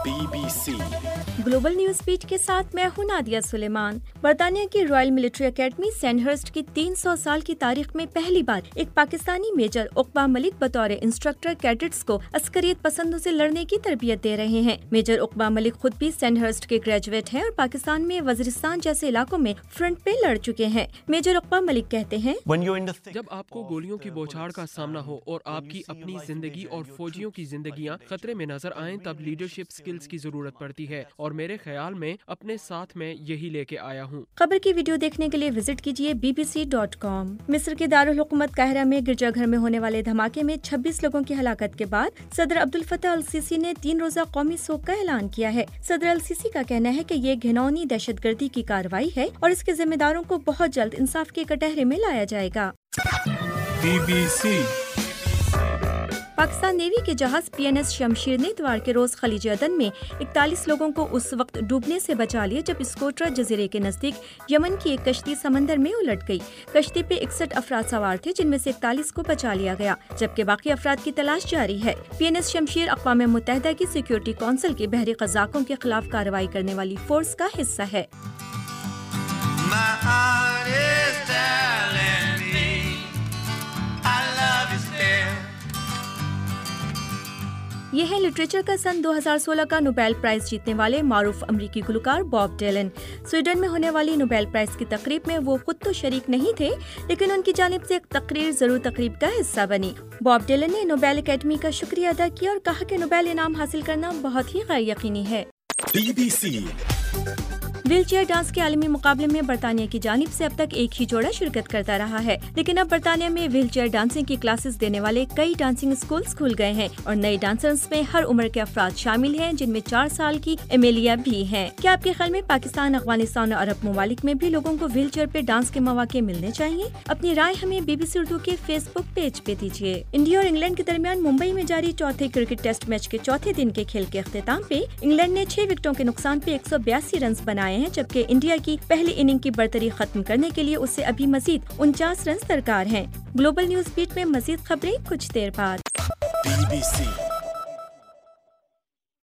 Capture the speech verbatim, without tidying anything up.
Be B C global news beat کے ساتھ میں ہوں نادیہ سلیمان۔ برطانیہ کی رائل ملٹری اکیڈمی سینڈہرسٹ کی تین سو سال کی تاریخ میں پہلی بار ایک پاکستانی میجر عقبہ ملک بطور انسٹرکٹر کیڈٹس کو عسکریت پسندوں سے لڑنے کی تربیت دے رہے ہیں۔ میجر عقبہ ملک خود بھی سینڈہرسٹ کے گریجویٹ ہیں اور پاکستان میں وزیرستان جیسے علاقوں میں فرنٹ پہ لڑ چکے ہیں۔ میجر عقبہ ملک کہتے ہیں، جب آپ کو گولیوں کی بوچھاڑ کا سامنا ہو اور آپ کی اپنی زندگی اور فوجیوں کی زندگیاں خطرے میں نظر آئیں، تب لیڈرشپ سکلز کی ضرورت پڑتی ہے، اور میرے خیال میں اپنے ساتھ میں یہی لے کے آیا ہوں۔ خبر کی ویڈیو دیکھنے کے لیے وزٹ کیجیے B B C dot com. مصر کے دارالحکومت قاہرہ میں گرجا گھر میں ہونے والے دھماکے میں چھبیس لوگوں کی ہلاکت کے بعد صدر عبدالفتاح السیسی نے تین روزہ قومی سوگ کا اعلان کیا ہے۔ صدر السیسی کا کہنا ہے کہ یہ گھناؤنی دہشت گردی کی کارروائی ہے اور اس کے ذمہ داروں کو بہت جلد انصاف کے کٹہرے میں لایا جائے گا۔ B B C Pakistan navy کے جہاز پی این ایس شمشیر نے اتوار کے روز خلیج عدن میں اکتالیس لوگوں کو اس وقت ڈوبنے سے بچا لیا جب اسکوٹرا جزیرے کے نزدیک یمن کی ایک کشتی سمندر میں الٹ گئی۔ کشتی پہ اکسٹھ افراد سوار تھے، جن میں سے اکتالیس کو بچا لیا گیا، جبکہ باقی افراد کی تلاش جاری ہے۔ پی این ایس شمشیر اقوام متحدہ کی سیکیورٹی کونسل کے بحری قزاقوں کے خلاف کارروائی کرنے والی فورس کا حصہ ہے۔ یہ ہے لٹریچر کا سن دو ہزار سولہ کا نوبیل پرائز جیتنے والے معروف امریکی گلوکار باب ڈیلن۔ سویڈن میں ہونے والی نوبیل پرائز کی تقریب میں وہ خود تو شریک نہیں تھے، لیکن ان کی جانب سے ایک تقریر ضرور تقریب کا حصہ بنی۔ باب ڈیلن نے نوبیل اکیڈمی کا شکریہ ادا کیا اور کہا کہ نوبیل انعام حاصل کرنا بہت ہی غیر یقینی ہے۔ B B C wheelchair dance کے عالمی مقابلے میں برطانیہ کی جانب سے اب تک ایک ہی جوڑا شرکت کرتا رہا ہے، لیکن اب برطانیہ میں ویل چیئر ڈانسنگ کی کلاسز دینے والے کئی ڈانسنگ اسکولز کھل گئے ہیں اور نئے ڈانسرز میں ہر عمر کے افراد شامل ہیں، جن میں چار سال کی ایمیلیا بھی ہیں۔ کیا آپ کے خیال میں پاکستان، افغانستان اور عرب ممالک میں بھی لوگوں کو ویل چیئر پہ ڈانس کے مواقع ملنے چاہیے؟ اپنی رائے ہمیں بی بی سی اردو کے فیس بک پیج پہ دیجیے۔ انڈیا اور انگلینڈ کے درمیان ممبئی میں جاری چوتھے کرکٹ ٹیسٹ میچ کے چوتھے دن کے کھیل کے اختتام پہ انگلینڈ نے چھ وکٹوں کے نقصان پہ ایک سو بیاسی رنز بنائے ہیں، جبکہ انڈیا کی پہلی اننگ کی برتری ختم کرنے کے لیے اسے ابھی مزید انچاس رنز درکار ہیں۔ گلوبل نیوز بیٹ میں مزید خبریں کچھ دیر بعد۔ Be B C